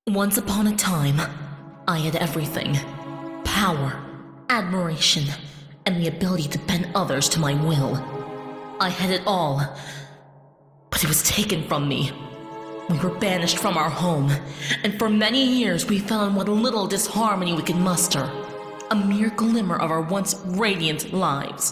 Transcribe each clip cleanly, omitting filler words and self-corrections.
Once upon a time, I had everything. Power, admiration, and the ability to bend others to my will. I had it all, but it was taken from me. We were banished from our home, and for many years we fell in what little disharmony we could muster. A mere glimmer of our once radiant lives.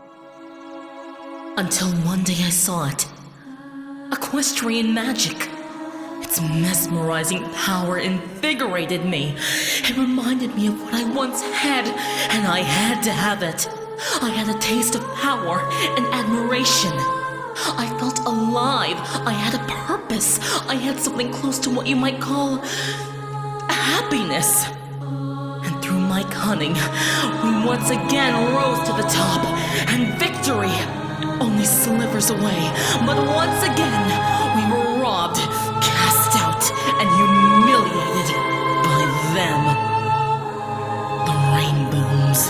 Until one day I saw it. Equestrian magic. Its mesmerizing power invigorated me. It reminded me of what I once had, and I had to have it. I had a taste of power and admiration. I felt alive. I had a purpose. I had something close to what you might call happiness. And through my cunning, we once again rose to the top, and victory only slivers away. But once again, we were robbed, cast out, and humiliated by them. The Rainbooms.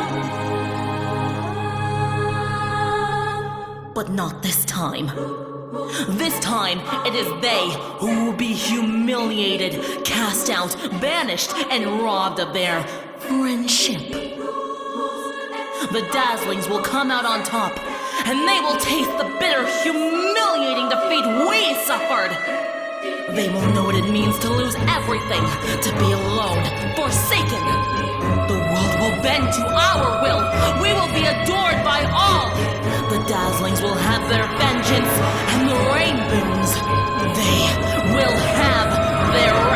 But not this time. This time, it is they who will be humiliated, cast out, banished, and robbed of their friendship. The Dazzlings will come out on top, and they will taste the bitter, humiliating defeat we suffered. They will know what it means to lose everything, to be alone, forsaken. The world will bend to our will. We will be adored by all. The Dazzlings will have their vengeance, and the Rainbooms, they will have their